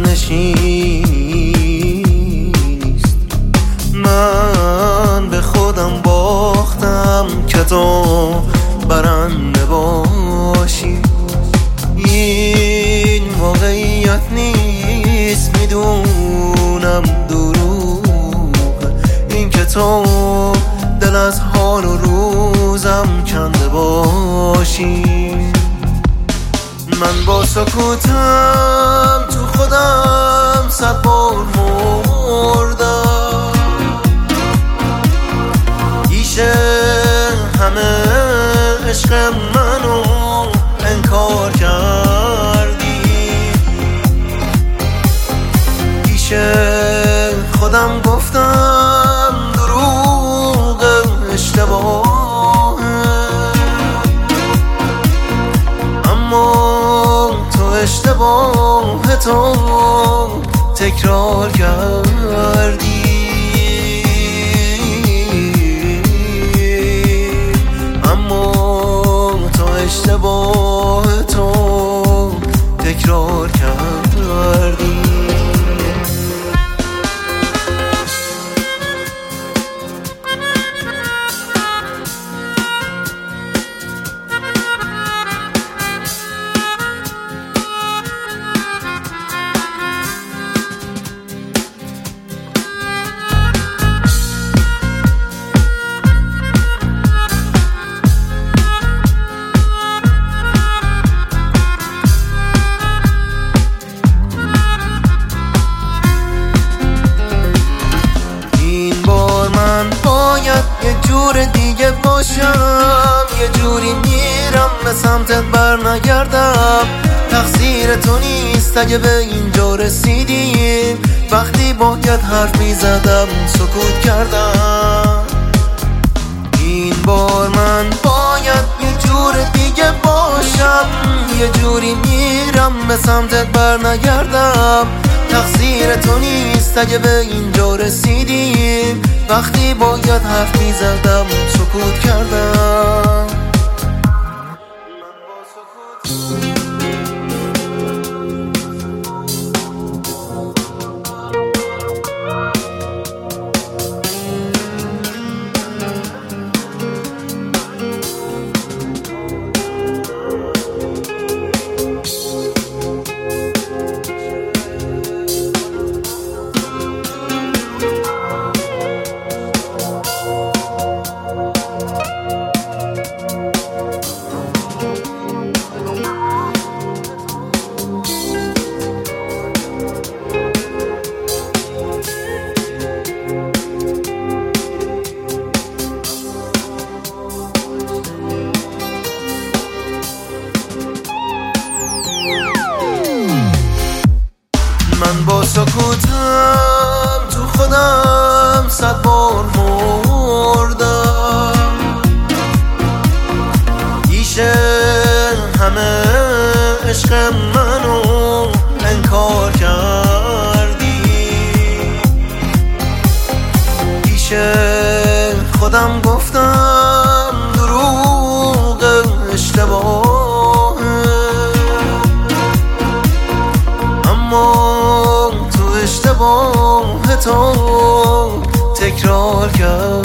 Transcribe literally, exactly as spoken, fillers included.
نشینیست. من به خودم باختم که تو برنده باشی. این واقعیت نیست، میدونم دروغ این که تو دل از حال و روزم کنده باشی. من با سکوتم تو خودم صد بار مردم. پیشه همه عشق منو انکار کردی. پیشه خودم گفتم دروغ اشتباه، اما تو اشتباه تو تکرار کردی. اما تو اشتباه تو تکرار کردی. یه جور دیگه باشم، یه جوری میرم به سمتت بر نگردم. تقصیر تو نیست اگه به اینجا رسیدیم. وقتی باید حرف میزدم سکوت کردم. این بار من باید یه جور دیگه باشم، یه جوری میرم به سمتت بر نگردم. تقصیر تو نیست اگه به اینجا رسیدیم. وقتی باید حرف میزدم سکوت کردم. من با سکوتم تو خودم صد بار مردم. پیشه همه عشق منو انکار کردی. پیشه خودم گفتم دروغ اشتباه، اما اشتباه تو تکرار کرد.